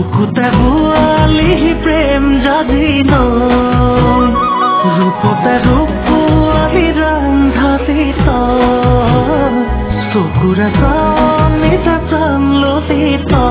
বুকুতে বোৱালি প্ৰেম জাজিল ৰূপতে ৰূপ বোৱালি ৰান্ধালি চকুৰে নিজে প্ৰাণ ললি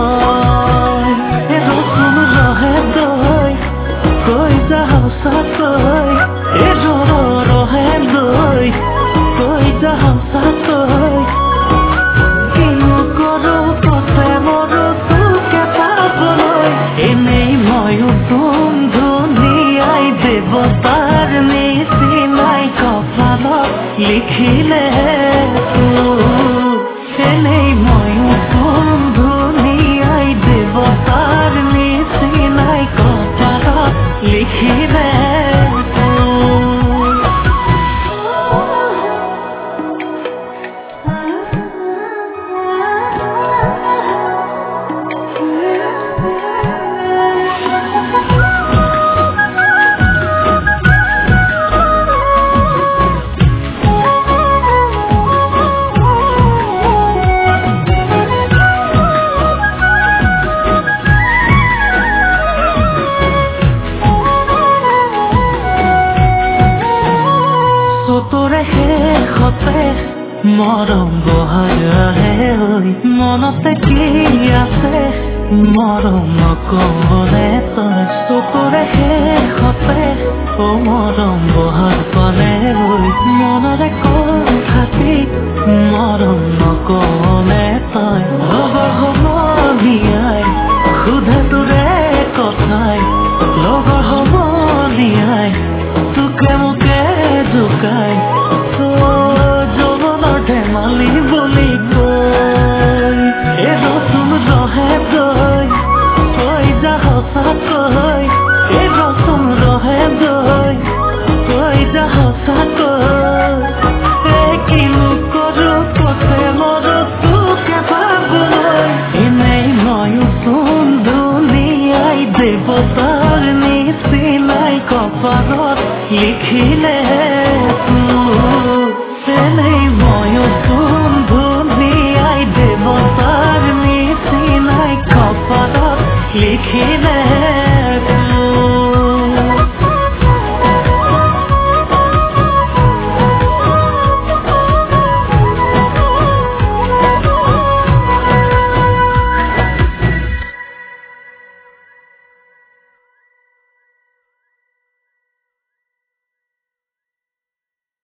ৰচোন ৰহে গৈ কৈ যা সঁচাকৈ ৰহে গৈ কৈ যা সঁচাকৈ কিনো কৰো পথে মৰো তোকে পাবলৈ এনেই ময়ো তুম ধুনীয়াই দেৱতাৰ নিচিনাই কপালত লিখিলে এনেই ময়ো তুম ধুনীয়াই দেৱতাৰ নিচিনাই কপালত লিখিলে তোৰে শেষতে মৰম বহাৰে মনতে কি আছে মৰম নকলে তই তোৰে শেষতে মৰম বহাৰ পালে মনৰে কথাটি মৰম নকলে তই লগৰ সমনীয়াই সোধে তোৰে কথাই লগৰ সমনীয়াই তোকে মোকে জোকাই জনৰ ধেমালি বুলি কৈ ৰচোন ৰহে গৈ কৈ যা সঁচাকৈ ৰচোন ৰহে গৈ কৈ যা সঁচাকৈ কিনো কৰো পথে মৰো তোকে পাবলৈ এনেই ময়ো চোন দুনিয়াই দেৱতাৰ নিচিনাই কপালত লিখিলে